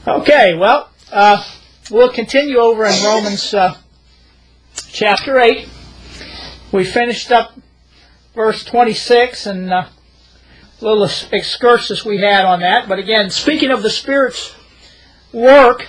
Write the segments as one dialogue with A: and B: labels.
A: Okay, well, we'll continue over in Romans chapter 8. We finished up verse 26 and a little excursus we had on that. But again, speaking of the Spirit's work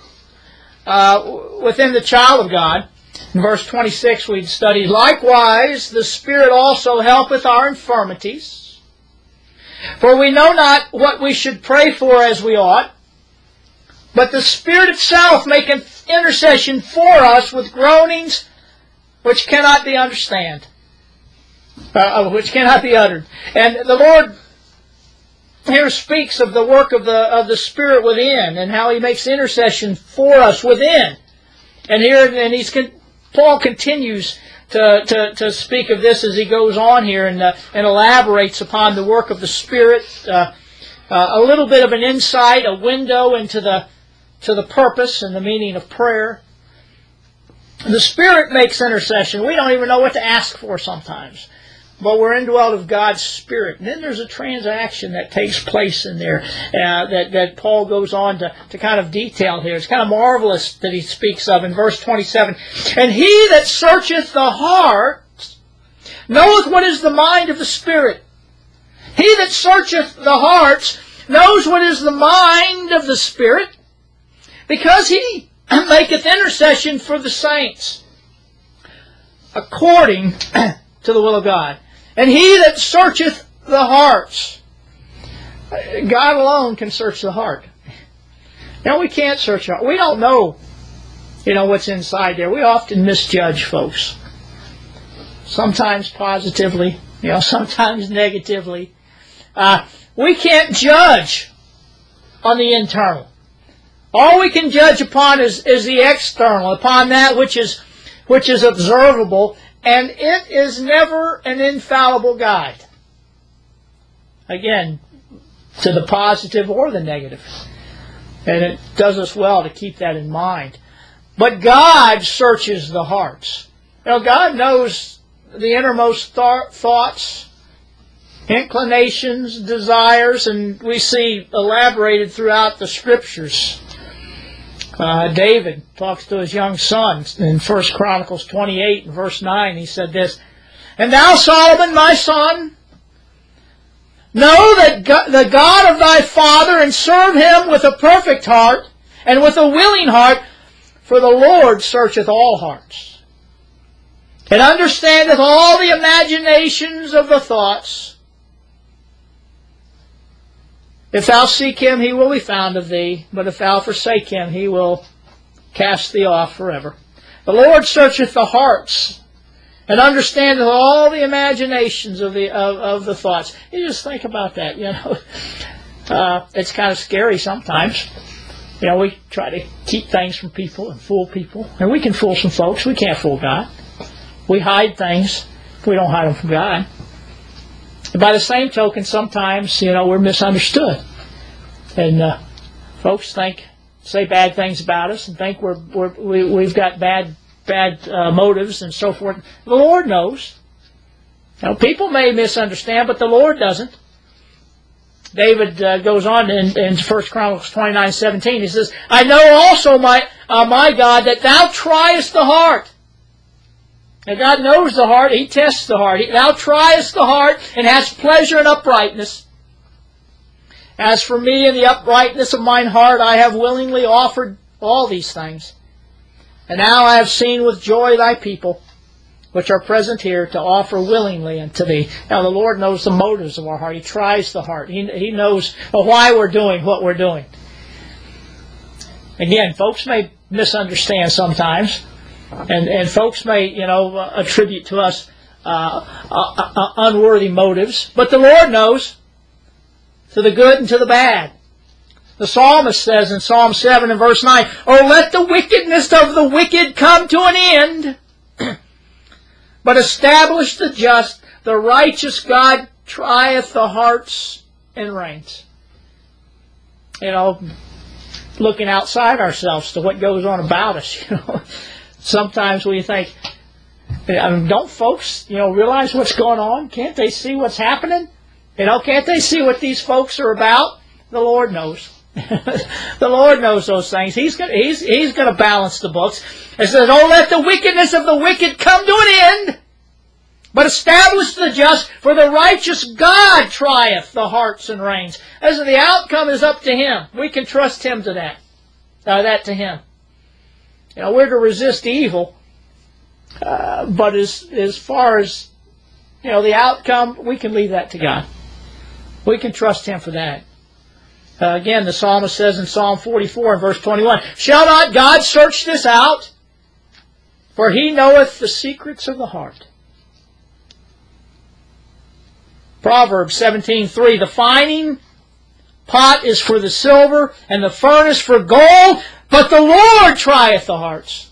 A: within the child of God, in verse 26 we'd studied, likewise the Spirit also helpeth our infirmities. For we know not what we should pray for as we ought, but the Spirit itself maketh intercession for us with groanings which cannot be which cannot be uttered. And the Lord here speaks of the work of the Spirit within, and how He makes intercession for us within. And here, Paul continues to speak of this as he goes on here and elaborates upon the work of the Spirit. A little bit of an insight, a window into the purpose and the meaning of prayer. The Spirit makes intercession. We don't even know what to ask for sometimes. But we're indwelt of God's Spirit. And then there's a transaction that takes place in there that Paul goes on to kind of detail here. It's kind of marvelous that he speaks of in verse 27. And he that searcheth the heart knoweth what is the mind of the Spirit. He that searcheth the hearts knows what is the mind of the Spirit, because he maketh intercession for the saints according to the will of God. And he that searcheth the hearts, God alone can search the heart. Now we can't search the heart. We don't know, what's inside there. We often misjudge folks. Sometimes positively, sometimes negatively. We can't judge on the internal. All we can judge upon is the external, upon that which is observable, and it is never an infallible guide. Again, to the positive or the negative. And it does us well to keep that in mind. But God searches the hearts. God knows the innermost thoughts, inclinations, desires, and we see elaborated throughout the Scriptures. David talks to his young son in 1 Chronicles 28 and verse 9. He said this, And thou, Solomon, my son, know that the God of thy father, and serve Him with a perfect heart and with a willing heart, for the Lord searcheth all hearts, and understandeth all the imaginations of the thoughts. If thou seek Him, He will be found of thee. But if thou forsake Him, He will cast thee off forever. The Lord searcheth the hearts, and understandeth all the imaginations of the thoughts. You just think about that. It's kind of scary sometimes. We try to keep things from people and fool people, and we can fool some folks. We can't fool God. We hide things. We don't hide them from God. By the same token, sometimes, we're misunderstood. And folks say bad things about us and think we've got bad motives and so forth. The Lord knows. People may misunderstand, but the Lord doesn't. David goes on in 1 Chronicles 29:17. He says, I know also, my God, that thou triest the heart. Now God knows the heart. He tests the heart. Thou triest the heart, and hast pleasure in uprightness. As for me, in the uprightness of mine heart, I have willingly offered all these things. And now I have seen with joy thy people, which are present here, to offer willingly unto thee. Now the Lord knows the motives of our heart. He tries the heart. He knows why we're doing what we're doing. Again, folks may misunderstand sometimes. And folks may, attribute to us unworthy motives. But the Lord knows, to the good and to the bad. The psalmist says in Psalm 7 and verse 9, Oh, let the wickedness of the wicked come to an end, but establish the just. The righteous God trieth the hearts and reins. Looking outside ourselves to what goes on about us, Sometimes we think, don't folks, realize what's going on? Can't they see what's happening? Can't they see what these folks are about? The Lord knows. The Lord knows those things. He's going to balance the books. It says, "Oh, let the wickedness of the wicked come to an end, but establish the just, for the righteous God trieth the hearts and reins." As the outcome is up to Him. We can trust Him to that. That to Him. We're to resist evil, but as far as the outcome, we can leave that to God. We can trust Him for that. Again, the psalmist says in Psalm 44 and verse 21, "Shall not God search this out? For He knoweth the secrets of the heart." Proverbs 17:3, "The fining pot is for the silver, and the furnace for gold, but the Lord trieth the hearts."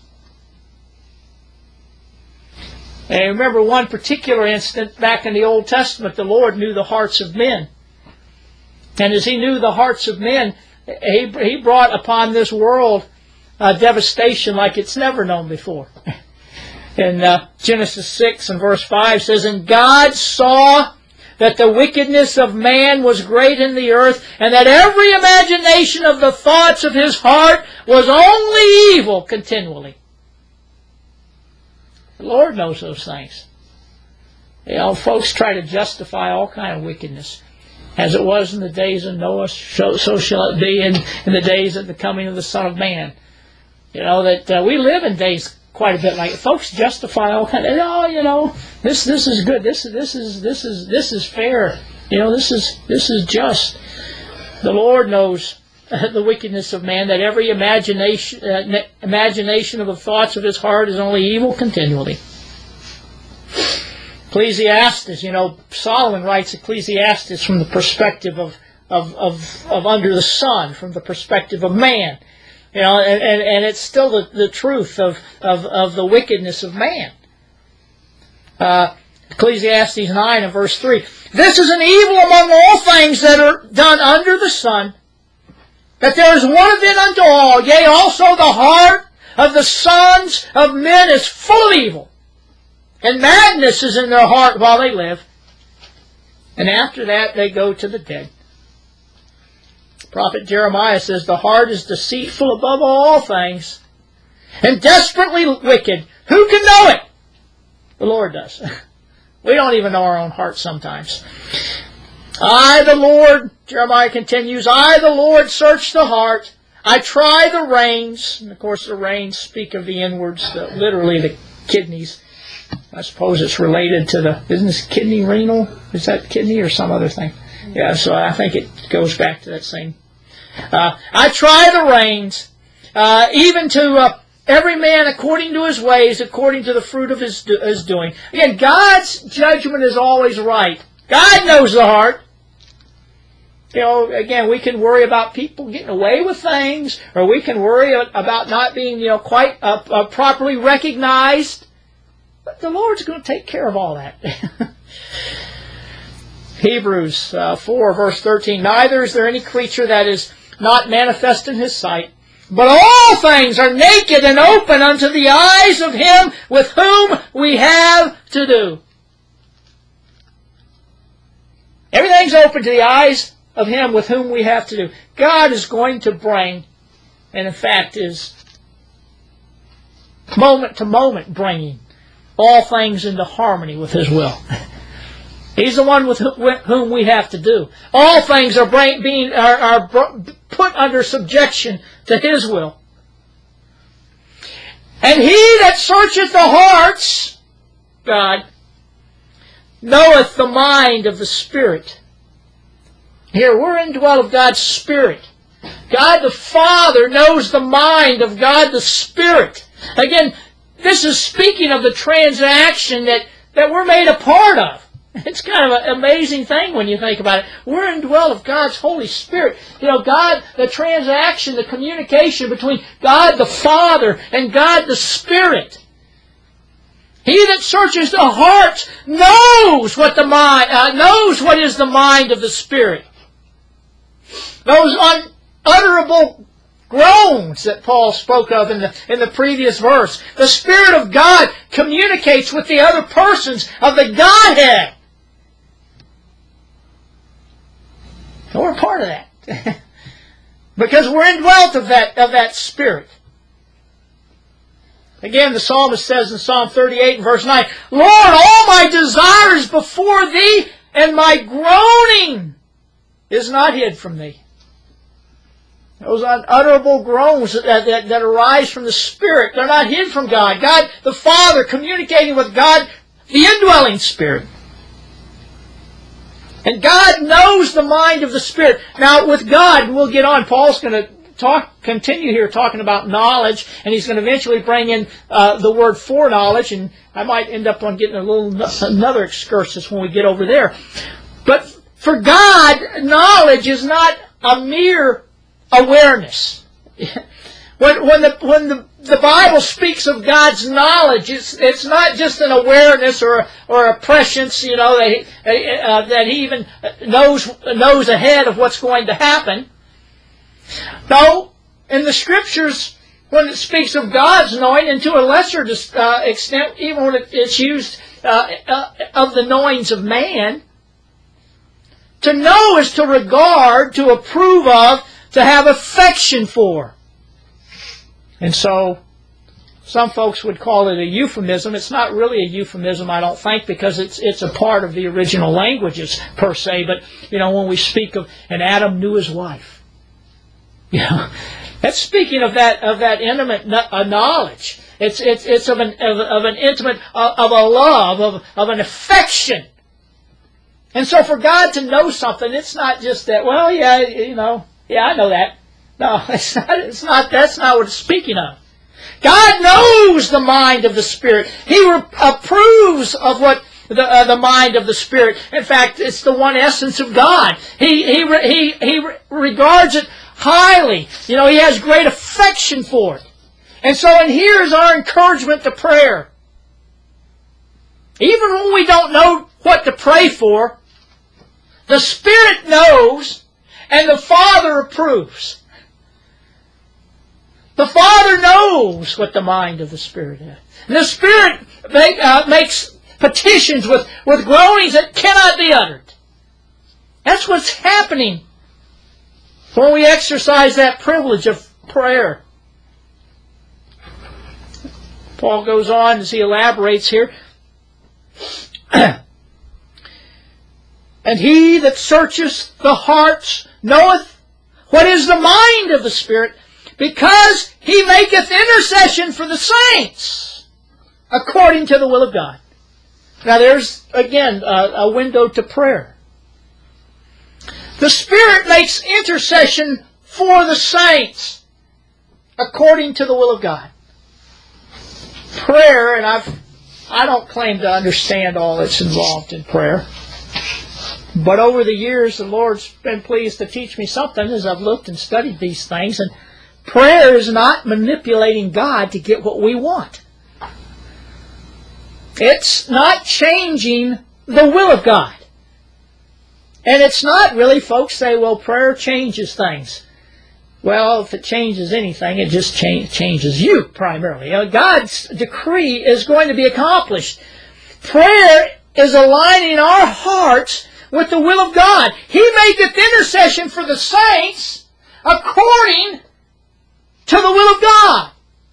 A: And I remember one particular incident back in the Old Testament. The Lord knew the hearts of men. And as He knew the hearts of men, He brought upon this world devastation like it's never known before. In Genesis 6 and verse 5 says, "And God saw that the wickedness of man was great in the earth, and that every imagination of the thoughts of his heart was only evil continually." The Lord knows those things. Folks try to justify all kind of wickedness. As it was in the days of Noah, so shall it be in the days of the coming of the Son of Man. That we live in days quite a bit like folks justify all kind of, this is good, this is fair, this is just. The Lord knows the wickedness of man, that every imagination of the thoughts of his heart is only evil continually. Ecclesiastes, Solomon writes Ecclesiastes from the perspective of under the sun, from the perspective of man. And it's still the truth of the wickedness of man. Ecclesiastes 9 and verse 3. "This is an evil among all things that are done under the sun, that there is one event unto all, yea, also the heart of the sons of men is full of evil. And madness is in their heart while they live. And after that they go to the dead." The prophet Jeremiah says, "The heart is deceitful above all things, and desperately wicked. Who can know it?" The Lord does. We don't even know our own heart sometimes. "I, the Lord," Jeremiah continues, "I, the Lord, search the heart. I try the reins." And of course the reins speak of the inwards, literally the kidneys. I suppose it's related to isn't this kidney renal? Is that kidney or some other thing? Yeah, so I think it goes back to that same. "I try the reins, even to every man according to his ways, according to the fruit of his doing." Again, God's judgment is always right. God knows the heart. Again, we can worry about people getting away with things, or we can worry about not being, quite properly recognized. But the Lord's going to take care of all that. Hebrews 4 verse 13. "Neither is there any creature that is not manifest in His sight, but all things are naked and open unto the eyes of Him with whom we have to do." Everything's open to the eyes of Him with whom we have to do. God is going to bring, and in fact is moment to moment bringing, all things into harmony with His will. He's the one with whom we have to do. All things are put under subjection to His will. "And He that searcheth the hearts," God, "knoweth the mind of the Spirit." Here, we're indwelt of God's Spirit. God the Father knows the mind of God the Spirit. Again, this is speaking of the transaction that we're made a part of. It's kind of an amazing thing when you think about it. We're indwelt of God's Holy Spirit. God, the transaction, the communication between God the Father and God the Spirit. "He that searches the heart knows what is the mind of the Spirit." Those unutterable groans that Paul spoke of in the previous verse. The Spirit of God communicates with the other persons of the Godhead. And we're part of that. Because we're indwelt of that Spirit. Again, the psalmist says in Psalm 38 and verse 9, Lord, all my desire is before Thee, and my groaning is not hid from Thee. Those unutterable groans that arise from the Spirit, they're not hid from God. God the Father communicating with God, the indwelling Spirit. And God knows the mind of the Spirit. Now, with God, we'll get on. Paul's going to continue here talking about knowledge, and he's going to eventually bring in the word foreknowledge, and I might end up on getting another excursus when we get over there. But for God, knowledge is not a mere awareness. When the Bible speaks of God's knowledge, it's not just an awareness or a prescience, that He even knows ahead of what's going to happen. No, in the Scriptures, when it speaks of God's knowing, and to a lesser extent, even when it's used of the knowings of man, to know is to regard, to approve of, to have affection for. And so, some folks would call it a euphemism. It's not really a euphemism, I don't think, because it's a part of the original languages, per se. But, when we speak of, and Adam knew his wife. That's speaking of that intimate knowledge. It's of an intimate, of a love, of an affection. And so for God to know something, it's not just that, I know that. No, it's not. That's not what it's speaking of. God knows the mind of the Spirit. He approves of what the mind of the Spirit. In fact, it's the one essence of God. He regards it highly. He has great affection for it. And so, and here's our encouragement to prayer. Even when we don't know what to pray for, the Spirit knows, and the Father approves. The Father knows what the mind of the Spirit is. And the Spirit makes petitions with groanings that cannot be uttered. That's what's happening when we exercise that privilege of prayer. Paul goes on as he elaborates here. And He that searcheth the hearts knoweth what is the mind of the Spirit, because He maketh intercession for the saints according to the will of God. Now there's, again, a window to prayer. The Spirit makes intercession for the saints according to the will of God. Prayer, and I don't claim to understand all that's involved in prayer, but over the years the Lord's been pleased to teach me something as I've looked and studied these things, and prayer is not manipulating God to get what we want. It's not changing the will of God. And it's not really, folks say, well, prayer changes things. Well, if it changes anything, it just changes you primarily. God's decree is going to be accomplished. Prayer is aligning our hearts with the will of God. He maketh intercession for the saints according to the will of God.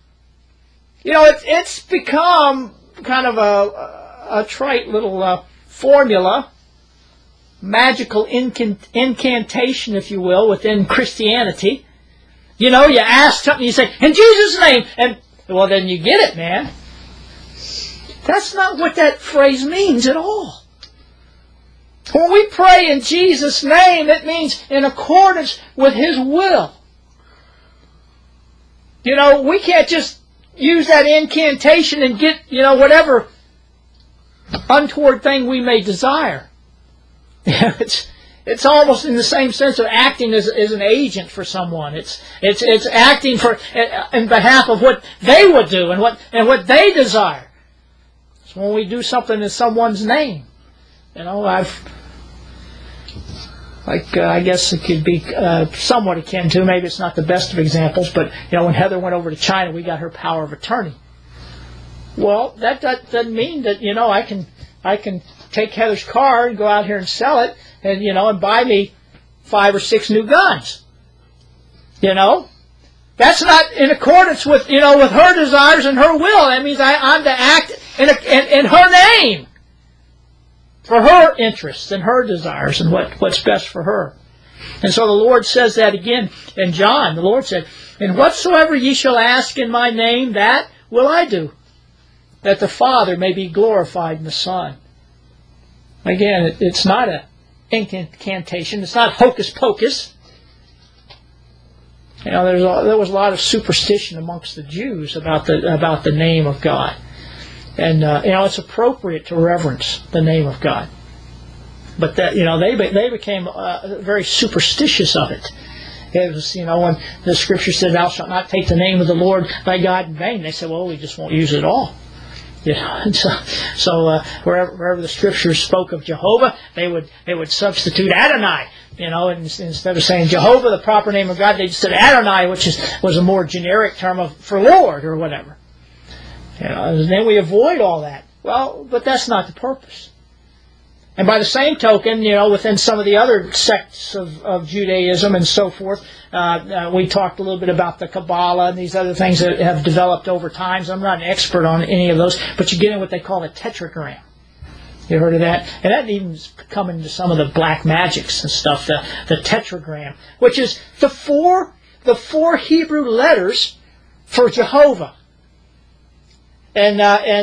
A: It's become kind of a trite little formula, magical incantation, if you will, within Christianity. You ask something, you say, in Jesus' name, and, well, then you get it, man. That's not what that phrase means at all. When we pray in Jesus' name, it means in accordance with His will. We can't just use that incantation and get, whatever untoward thing we may desire. It's almost in the same sense of acting as an agent for someone. It's acting in behalf of what they would do and what they desire. So when we do something in someone's name, I guess it could be somewhat akin to, maybe it's not the best of examples, but when Heather went over to China, we got her power of attorney. Well, that doesn't mean that I can take Heather's car and go out here and sell it, and and buy me 5 or 6 new guns. You know? That's not in accordance with, with her desires and her will. That means I'm to act in her name. For her interests and her desires and what's best for her. And so the Lord says that again in John. The Lord said, "And whatsoever ye shall ask in my name, that will I do, that the Father may be glorified in the Son." Again, it's not an incantation. It's not hocus pocus. There was a lot of superstition amongst the Jews about the name of God. And it's appropriate to reverence the name of God, but that they became very superstitious of it. It was when the Scripture said, "Thou shalt not take the name of the Lord thy God in vain," they said, "Well, we just won't use it at all." And so wherever the Scriptures spoke of Jehovah, they would substitute Adonai. And instead of saying Jehovah, the proper name of God, they just said Adonai, which was a more generic term for Lord or whatever. And then we avoid all that. Well, but that's not the purpose. And by the same token, within some of the other sects of Judaism and so forth, we talked a little bit about the Kabbalah and these other things that have developed over time. So I'm not an expert on any of those, but you get in what they call a tetragram. You heard of that? And that even come into some of the black magics and stuff, the tetragram, which is the four Hebrew letters for Jehovah. And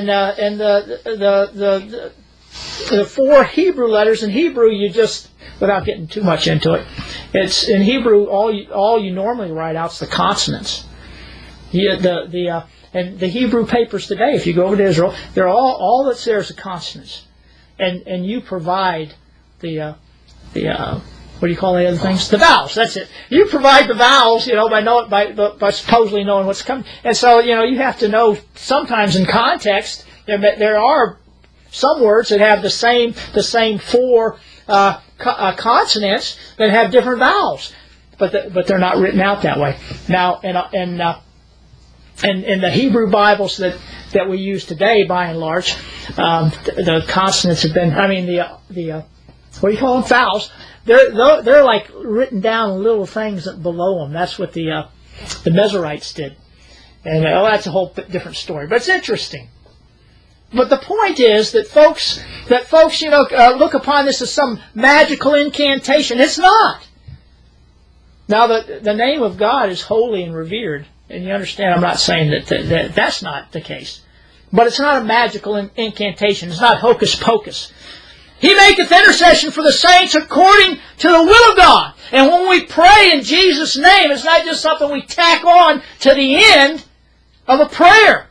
A: the four Hebrew letters in Hebrew, you just, without getting too much into it, it's in Hebrew all you normally write out's the consonants. And the Hebrew papers today, if you go over to Israel, they're all that's there is the consonants, and you provide the what do you call the other things? The vowels. That's it. You provide the vowels, by supposedly knowing what's coming. And so, you have to know sometimes in context. There are some words that have the same four consonants that have different vowels, but they're not written out that way. Now, in the Hebrew Bibles that we use today, by and large, the consonants have been. The what do you call them? Vowels. They're like written down little things below them. That's what the Mezorites did, and that's a whole different story. But it's interesting. But the point is that folks look upon this as some magical incantation. It's not. Now the name of God is holy and revered, and you understand. I'm not saying that that's not the case, but it's not a magical incantation. It's not hocus pocus. He maketh intercession for the saints according to the will of God. And when we pray in Jesus' name, it's not just something we tack on to the end of a prayer.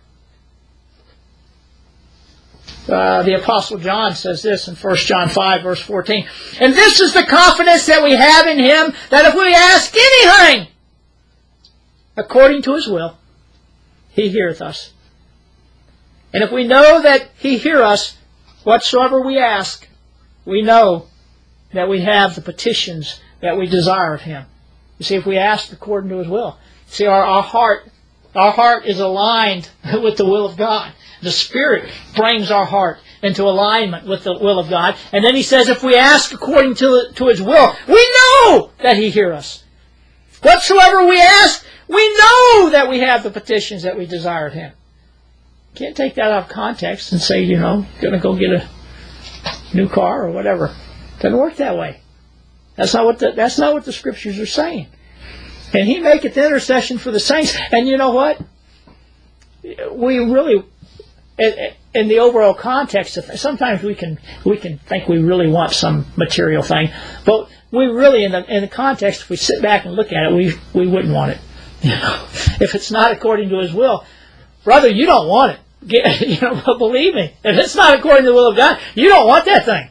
A: The Apostle John says this in 1 John 5, verse 14. "And this is the confidence that we have in Him, that if we ask anything according to His will, He heareth us. And if we know that He hear us, whatsoever we ask, we know that we have the petitions that we desire of Him." You see, if we ask according to His will. See, our heart is aligned with the will of God. The Spirit brings our heart into alignment with the will of God. And then He says, if we ask according to His will, we know that He hears us. Whatsoever we ask, we know that we have the petitions that we desire of Him. Can't take that out of context and say, going to go get a new car or whatever. Doesn't work that way. That's not what the Scriptures are saying. And He maketh intercession for the saints. And you know what? We really, in the overall context of sometimes we can think we really want some material thing, but we really, in the context, if we sit back and look at it, we wouldn't want it. If it's not according to His will, brother, you don't want it. Believe me, if it's not according to the will of God, you don't want that thing.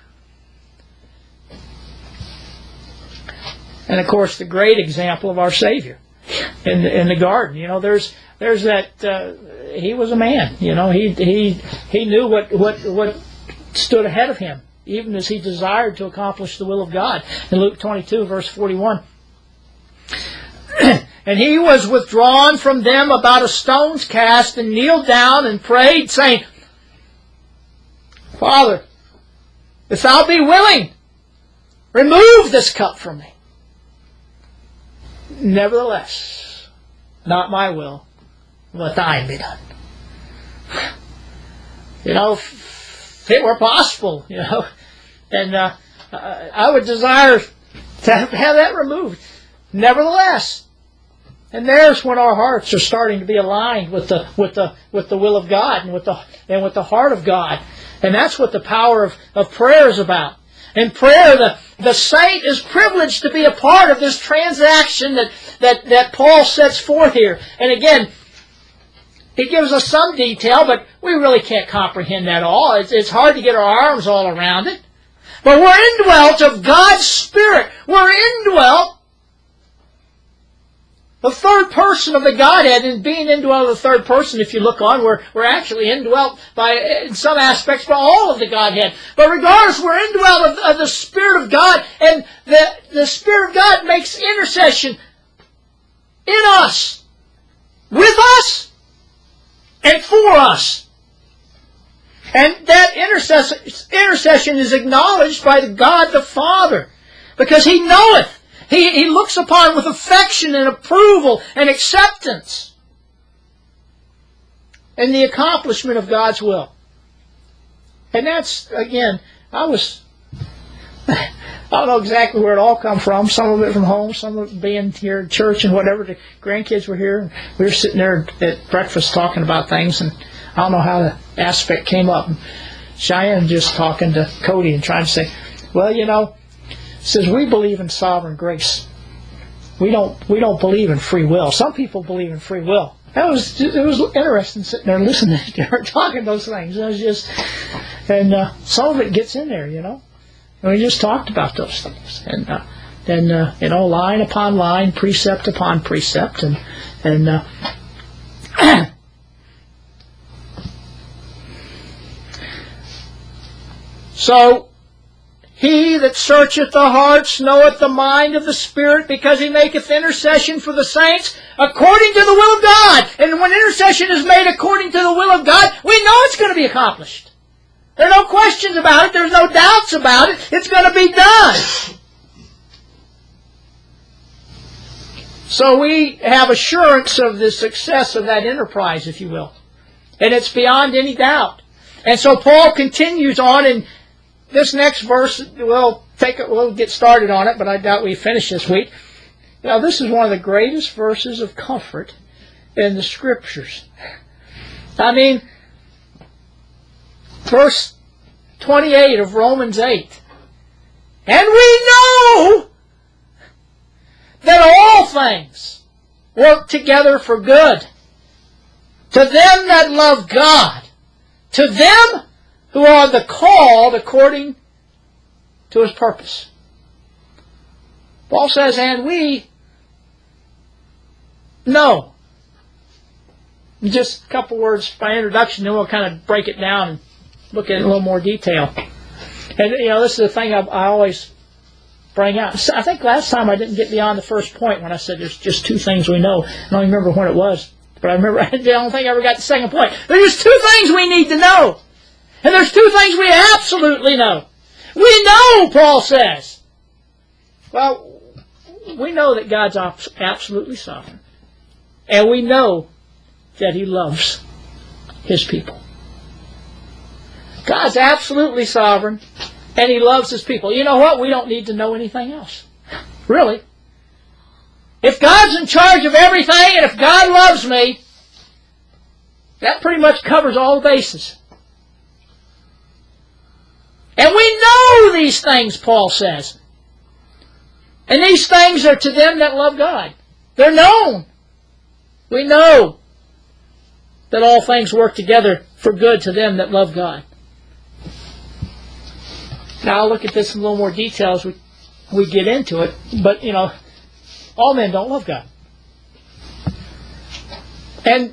A: And of course, the great example of our Savior in the garden. There's that He was a man. He knew what stood ahead of Him, even as He desired to accomplish the will of God. In Luke 22, verse 41. "And He was withdrawn from them about a stone's cast, and kneeled down and prayed, saying, Father, if Thou be willing, remove this cup from me. Nevertheless, not my will, but thine be done. If it were possible, and I would desire to have that removed. Nevertheless, and there's when our hearts are starting to be aligned with the will of God and with the heart of God, and that's what the power of prayer is about. In prayer, the saint is privileged to be a part of this transaction that Paul sets forth here. And again, he gives us some detail, but we really can't comprehend that all. It's hard to get our arms all around it. But we're indwelt of God's Spirit. We're indwelt the third person of the Godhead, and being indwelt of the third person, if you look on, we're actually indwelt in some aspects by all of the Godhead. But regardless, we're indwelt of the Spirit of God, and the Spirit of God makes intercession in us, with us, and for us. And that intercession is acknowledged by God the Father, because He knoweth. He looks upon with affection and approval and acceptance in the accomplishment of God's will. And that's, again, I don't know exactly where it all come from. Some of it from home, some of it being here at church and whatever. The grandkids were here. We were sitting there at breakfast talking about things, and I don't know how the aspect came up. And Cheyenne just talking to Cody and trying to say, well, says we believe in sovereign grace. We don't believe in free will. Some people believe in free will. It was interesting sitting there listening to her talking those things. It was just, and some of it gets in there, and we just talked about those things, and line upon line, precept upon precept, and so. He that searcheth the hearts knoweth the mind of the Spirit, because He maketh intercession for the saints according to the will of God. And when intercession is made according to the will of God, we know it's going to be accomplished. There are no questions about it. There's no doubts about it. It's going to be done. So we have assurance of the success of that enterprise, if you will. And it's beyond any doubt. And so Paul continues on in this next verse. We'll get started on it, but I doubt we finish this week. Now, this is one of the greatest verses of comfort in the Scriptures. I mean, verse 28 of Romans 8. And we know that all things work together for good to them that love God, to them who are the called according to His purpose. Paul says, and we know. Just a couple words by introduction, then we'll kind of break it down and look at it in a little more detail. And, this is the thing I always bring out. I think last time I didn't get beyond the first point when I said there's just two things we know. I don't even remember when it was, but I don't think I ever got the second point. There's two things we need to know. And there's two things we absolutely know. We know, Paul says. Well, we know that God's absolutely sovereign. And we know that He loves His people. God's absolutely sovereign, and He loves His people. You know what? We don't need to know anything else. Really. If God's in charge of everything, and if God loves me, that pretty much covers all the bases. And we know these things, Paul says. And these things are to them that love God. They're known. We know that all things work together for good to them that love God. Now I'll look at this in a little more detail as we get into it. But, all men don't love God. And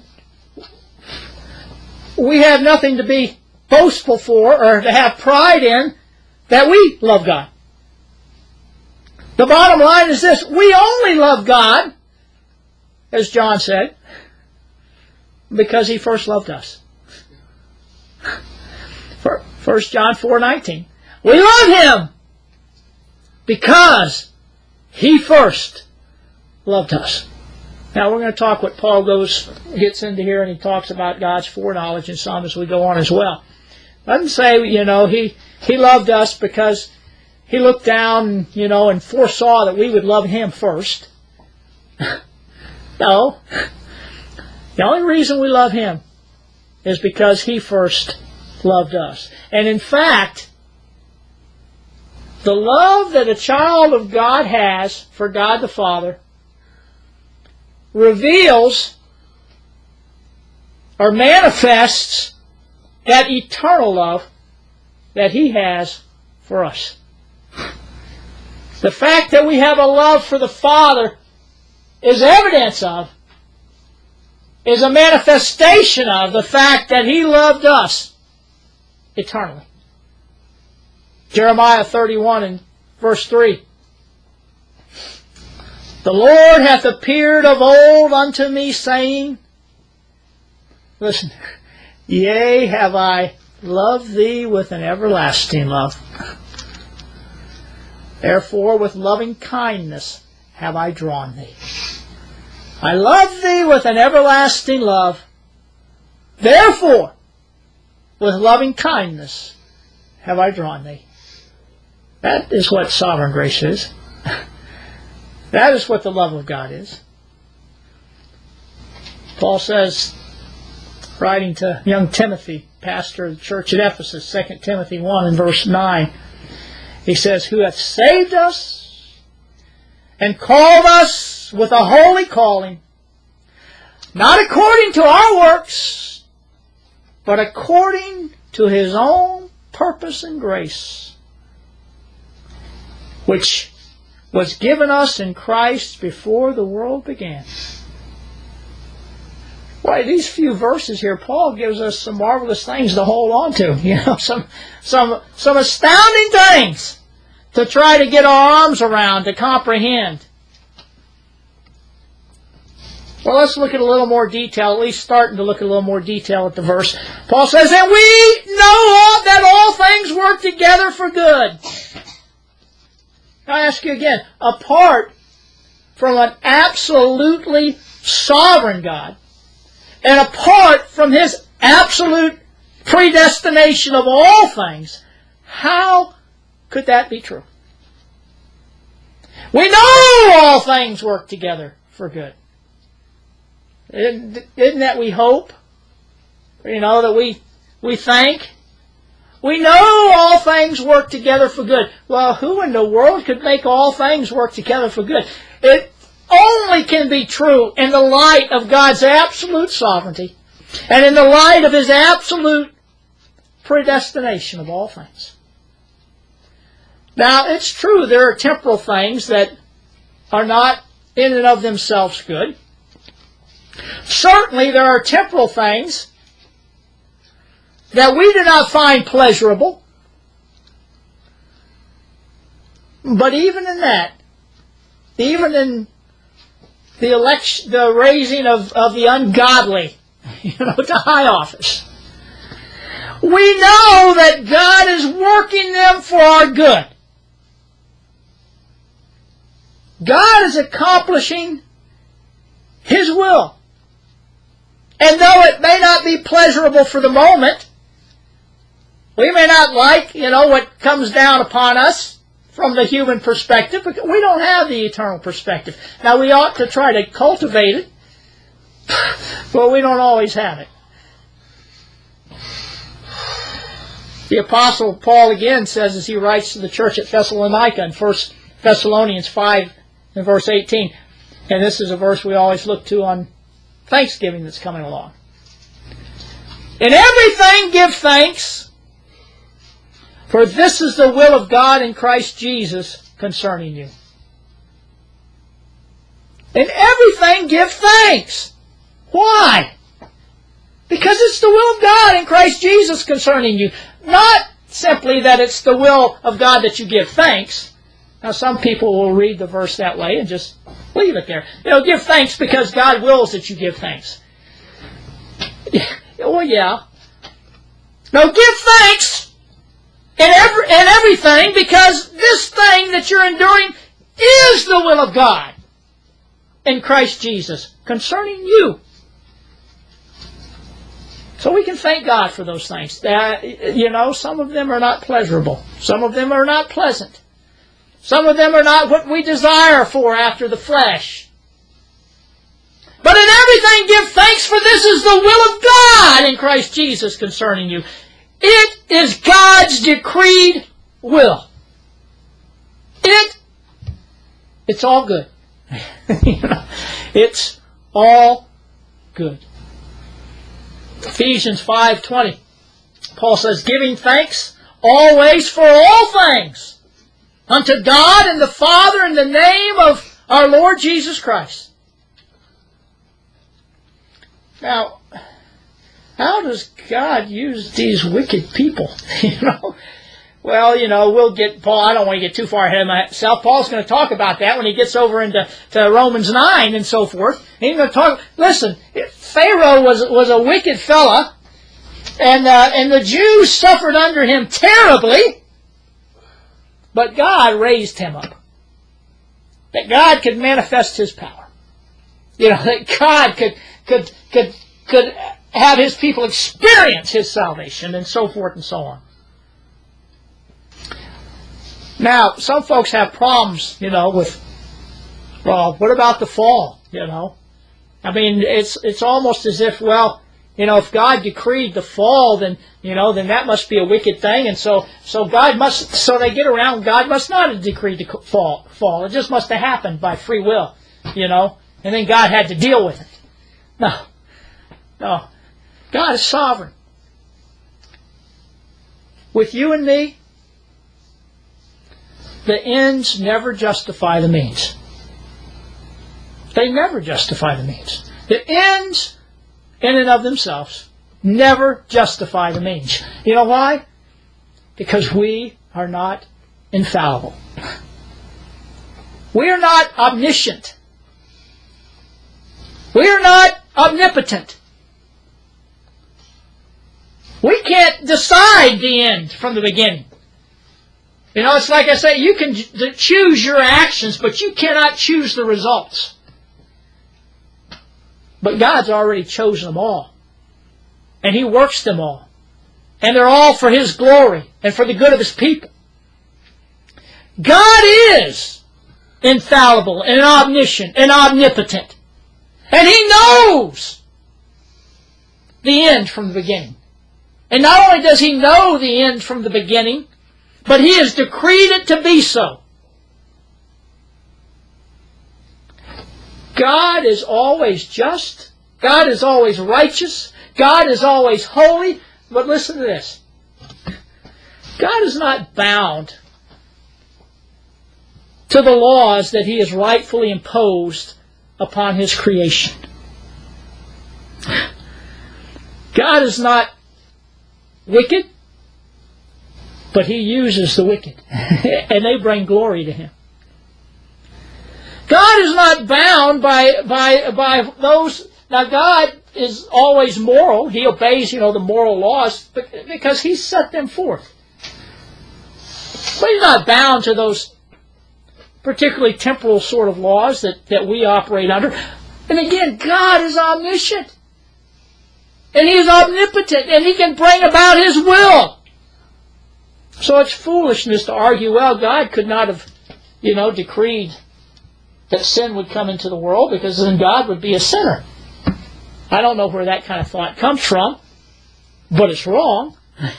A: we have nothing to be boastful for or to have pride in that we love God. The bottom line is this: we only love God, as John said, because He first loved us. 1 John 4:19. We love Him because He first loved us. Now we're going to talk what Paul gets into here, and he talks about God's foreknowledge and some as we go on as well. Doesn't say, he loved us because he looked down, and foresaw that we would love him first. No. The only reason we love him is because he first loved us. And in fact, the love that a child of God has for God the Father reveals or manifests that eternal love that he has for us. The fact that we have a love for the Father is evidence of, is a manifestation of the fact that he loved us eternally. Jeremiah 31 and verse 3. The Lord hath appeared of old unto me, saying, listen, yea, have I loved thee with an everlasting love. Therefore with loving kindness have I drawn thee. I love thee with an everlasting love. Therefore with loving kindness have I drawn thee. That is what sovereign grace is. That is what the love of God is. Paul says, writing to young Timothy, pastor of the church at Ephesus, 2 Timothy 1 and verse 9, he says, who hath saved us and called us with a holy calling, not according to our works, but according to his own purpose and grace, which was given us in Christ before the world began. Why, these few verses here, Paul gives us some marvelous things to hold on to. Some astounding things to try to get our arms around, to comprehend. Well, let's look at a little more detail, at least starting to look at a little more detail at the verse. Paul says that we know that all things work together for good. I ask you again, apart from an absolutely sovereign God, and apart from his absolute predestination of all things, how could that be true? We know all things work together for good. Isn't that we hope? That we think? We know all things work together for good. Well, who in the world could make all things work together for good? It only can be true in the light of God's absolute sovereignty and in the light of his absolute predestination of all things. Now, it's true there are temporal things that are not in and of themselves good. Certainly there are temporal things that we do not find pleasurable. But even in that, even in the raising of the ungodly, to high office, we know that God is working them for our good. God is accomplishing his will. And though it may not be pleasurable for the moment, we may not like, what comes down upon us from the human perspective, because we don't have the eternal perspective. Now, we ought to try to cultivate it, but we don't always have it. The Apostle Paul again says, as he writes to the church at Thessalonica in 1 Thessalonians 5 and verse 18, and this is a verse we always look to on Thanksgiving that's coming along. In everything give thanks, for this is the will of God in Christ Jesus concerning you. In everything give thanks. Why? Because it's the will of God in Christ Jesus concerning you. Not simply that it's the will of God that you give thanks. Now, some people will read the verse that way and just leave it there. Give thanks because God wills that you give thanks. Well, yeah. No, give thanks in everything because this thing that you're enduring is the will of God. in Christ Jesus concerning you. So we can thank God for those things. Some of them are not pleasurable. Some of them are not pleasant. Some of them are not what we desire for after the flesh. But in everything give thanks, for this is the will of God in Christ Jesus concerning you. It is God's decreed will. It's all good. It's all good. Ephesians 5:20. Paul says, giving thanks always for all things unto God and the Father in the name of our Lord Jesus Christ. Now, how does God use these wicked people? Well, we'll get Paul. I don't want to get too far ahead of myself. Paul's going to talk about that when he gets over into Romans 9 and so forth. He's going to talk. Listen, Pharaoh was a wicked fella, and the Jews suffered under him terribly. But God raised him up. That God could manifest His power. That God could have His people experience His salvation and so forth and so on. Now, some folks have problems, with, well, what about the fall, I mean, it's almost as if, well, if God decreed the fall, then that must be a wicked thing, and so God must, so they get around, God must not have decreed the fall. It just must have happened by free will, and then God had to deal with it. No. God is sovereign. With you and me, the ends never justify the means. They never justify the means. The ends, in and of themselves, never justify the means. You know why? Because we are not infallible. We are not omniscient. We are not omnipotent. We can't decide the end from the beginning. It's like I say, you can choose your actions, but you cannot choose the results. But God's already chosen them all. And He works them all. And they're all for His glory and for the good of His people. God is infallible and omniscient and omnipotent. And He knows the end from the beginning. And not only does He know the end from the beginning, but He has decreed it to be so. God is always just. God is always righteous. God is always holy. But listen to this. God is not bound to the laws that He has rightfully imposed upon His creation. God is not wicked, but He uses the wicked, and they bring glory to Him. God is not bound by those. Now, God is always moral. He obeys, the moral laws because He set them forth. But He's not bound to those particularly temporal sort of laws that we operate under. And again, God is omniscient. And He is omnipotent, and He can bring about His will. So it's foolishness to argue, well, God could not have, decreed that sin would come into the world because then God would be a sinner. I don't know where that kind of thought comes from, but it's wrong.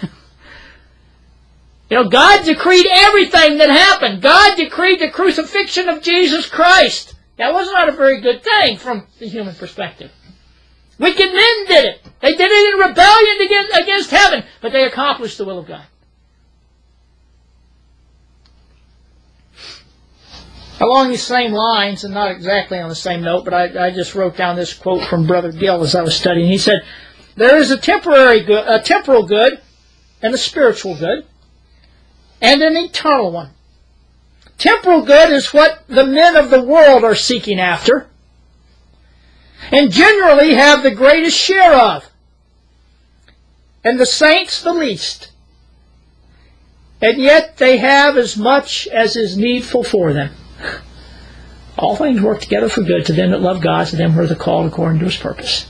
A: God decreed everything that happened. God decreed the crucifixion of Jesus Christ. That was not a very good thing from the human perspective. Wicked men did it. They did it in rebellion against heaven, but they accomplished the will of God. Along these same lines, and not exactly on the same note, but I just wrote down this quote from Brother Gill as I was studying. He said, there is a temporal good, and a spiritual good, and an eternal one. Temporal good is what the men of the world are seeking after, and generally have the greatest share of, and the saints the least. And yet they have as much as is needful for them. All things work together for good to them that love God, to them who are the called according to His purpose.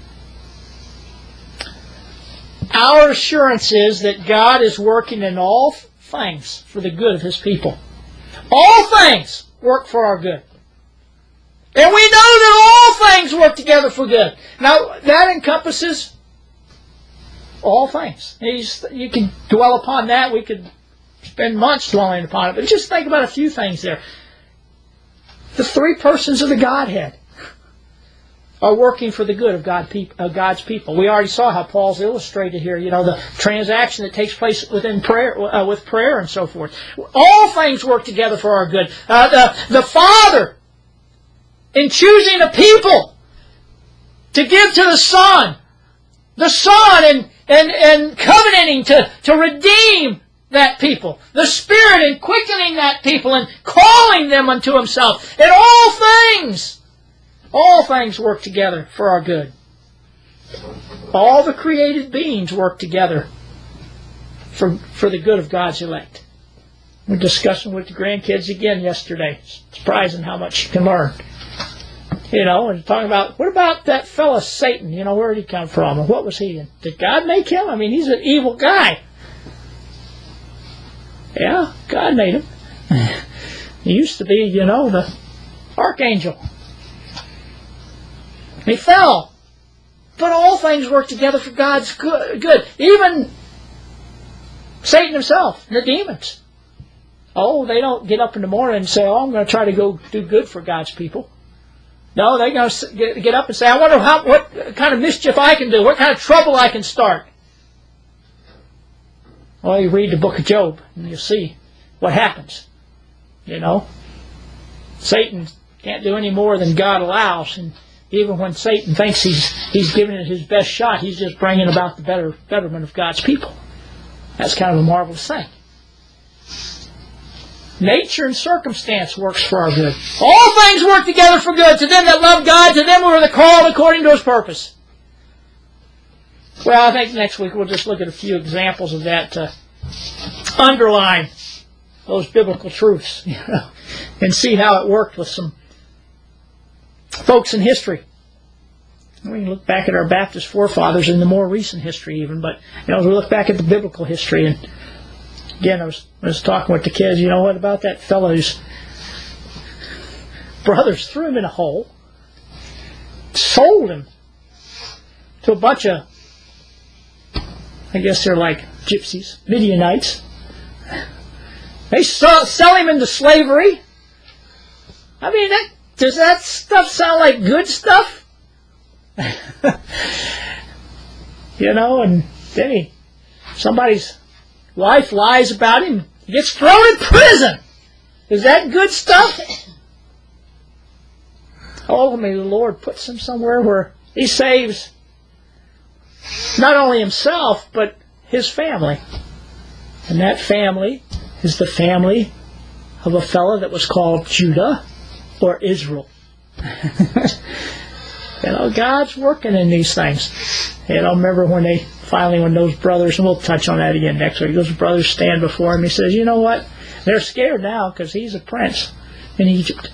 A: Our assurance is that God is working in all things for the good of His people. All things work for our good. And we know that all things work together for good. Now, that encompasses all things. You can dwell upon that. We could spend months dwelling upon it. But just think about a few things there. The three persons of the Godhead are working for the good of God's people. We already saw how Paul's illustrated here, the transaction that takes place within prayer, with prayer and so forth. All things work together for our good. The Father, in choosing a people to give to the Son and covenanting to redeem that people, the Spirit in quickening that people and calling them unto Himself. And all things work together for our good. All the created beings work together for the good of God's elect. We're discussing with the grandkids again yesterday. It's surprising how much you can learn. And talking about, what about that fellow Satan? Where did he come from? And what was he? Did God make him? I mean, he's an evil guy. Yeah, God made him. He used to be, the archangel. He fell. But all things work together for God's good. Even Satan himself, the demons. They don't get up in the morning and say, I'm going to try to go do good for God's people. No, they're going to get up and say, I wonder what kind of mischief I can do, what kind of trouble I can start. Well, you read the book of Job, and you'll see what happens. Satan can't do any more than God allows, and even when Satan thinks he's giving it his best shot, he's just bringing about the betterment of God's people. That's kind of a marvelous thing. Nature and circumstance works for our good. All things work together for good to them that love God, to them who are the called according to His purpose. Well, I think next week we'll just look at a few examples of that to underline those biblical truths, and see how it worked with some folks in history. We can look back at our Baptist forefathers in the more recent history even, but as we look back at the biblical history, and again, I was talking with the kids, what about that fellow whose brothers threw him in a hole, sold him to a bunch of, I guess they're like gypsies, Midianites. They sell him into slavery. I mean, does that stuff sound like good stuff? And then somebody's wife lies about him, he gets thrown in prison. Is that good stuff? Ultimately, the Lord puts him somewhere where He saves not only himself, but his family. And that family is the family of a fellow that was called Judah or Israel. God's working in these things. I remember when those brothers, and we'll touch on that again next week, those brothers stand before him. He says, you know what? They're scared now because he's a prince in Egypt.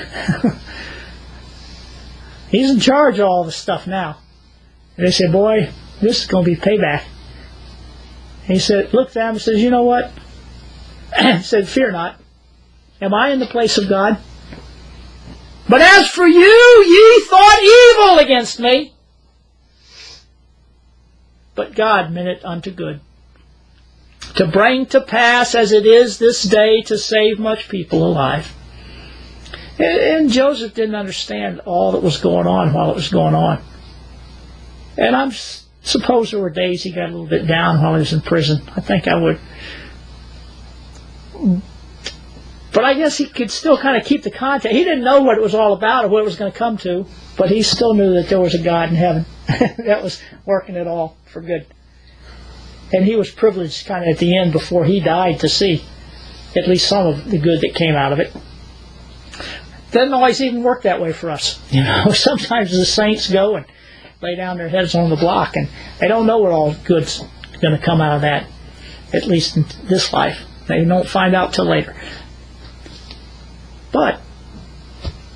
A: He's in charge of all the stuff now. And they said, boy, this is going to be payback. And he said, looked at them and says, you know what? He said, fear not. Am I in the place of God? But as for you, ye thought evil against me. But God meant it unto good, to bring to pass as it is this day, to save much people alive. And Joseph didn't understand all that was going on while it was going on. And I suppose there were days he got a little bit down while he was in prison. I think I would. But I guess he could still kind of keep the contact. He didn't know what it was all about or what it was going to come to, but he still knew that there was a God in heaven that was working it all for good. And he was privileged kind of at the end before he died to see at least some of the good that came out of it. Doesn't always even work that way for us. Sometimes the saints go and lay down their heads on the block and they don't know what all good's going to come out of that, at least in this life. They don't find out till later. But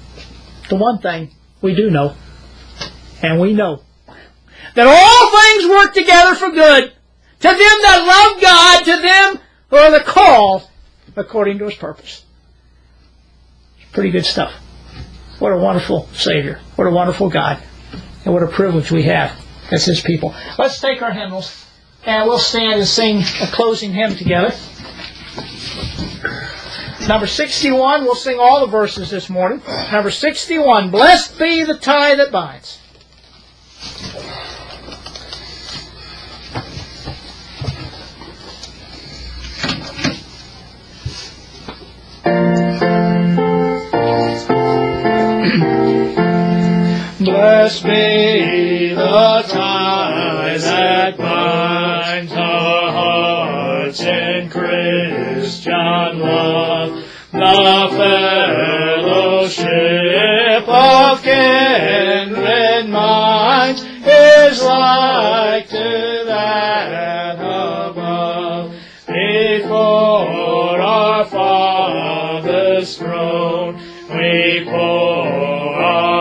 A: the one thing we do know, and we know, that all things work together for good to them that love God, to them who are the called according to His purpose. Pretty good stuff. What a wonderful Savior. What a wonderful God. And what a privilege we have as His people. Let's take our hymnals and we'll stand and sing a closing hymn together. Number 61, we'll sing all the verses this morning. Number 61, Blessed be the tie that binds. Blessed be the tie that binds our hearts in Christian love, the fellowship of kindred minds is like to that above. Before our Father's throne we pour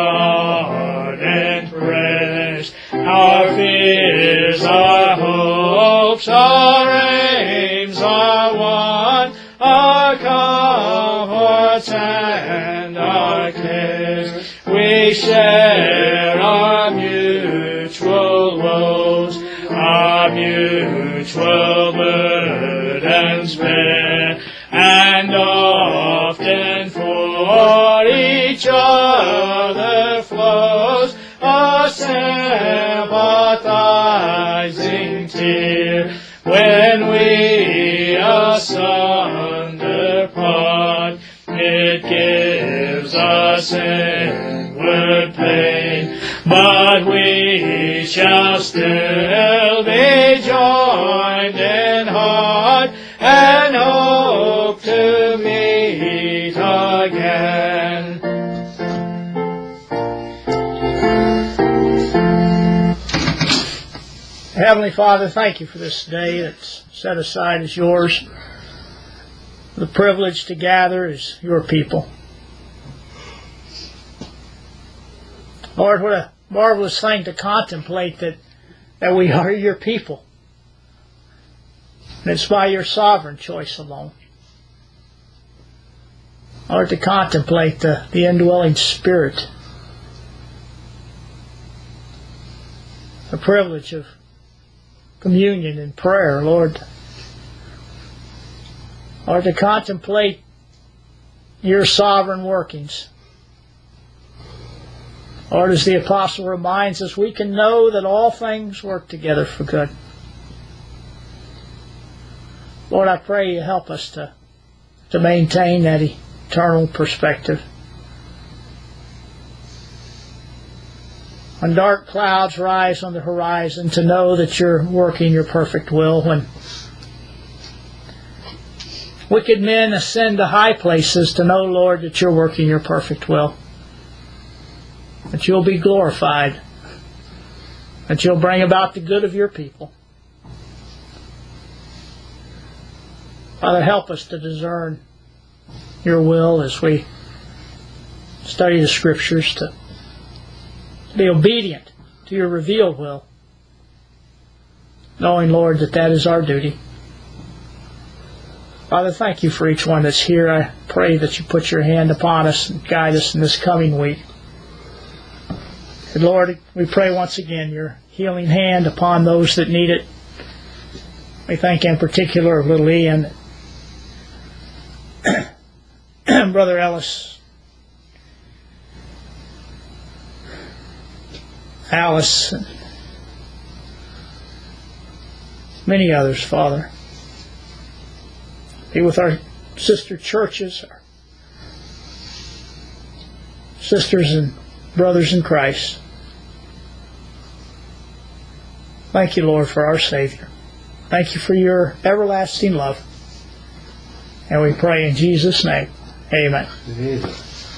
A: our fears, our hopes, our aims, our want, our comforts and our cares. We share our mutual woes, our mutual burdens bear, and often for each other flows a sympathizing tear. When we asunder part, it gives us inward pain, but we shall still be joined in heart and hope to meet again. Heavenly Father, thank you for this day that's set aside as yours, the privilege to gather as your people. Lord, what a marvelous thing to contemplate that we are your people. And it's by your sovereign choice alone. Lord, to contemplate the indwelling Spirit, the privilege of communion and prayer, Lord, or to contemplate your sovereign workings. Lord, as the Apostle reminds us, we can know that all things work together for good. Lord, I pray you help us to maintain that eternal perspective. When dark clouds rise on the horizon, to know that you're working your perfect will. When wicked men ascend to high places, to know, Lord, that you're working your perfect will. That you'll be glorified. That you'll bring about the good of your people. Father, help us to discern your will as we study the Scriptures, to be obedient to your revealed will, knowing, Lord, that is our duty. Father, thank you for each one that's here. I pray that you put your hand upon us and guide us in this coming week. And Lord, we pray once again your healing hand upon those that need it. We thank in particular of little Ian, Brother Ellis, Alice, and many others, Father. Be with our sister churches, our sisters and brothers in Christ. Thank you, Lord, for our Savior. Thank you for your everlasting love. And we pray in Jesus' name. Amen.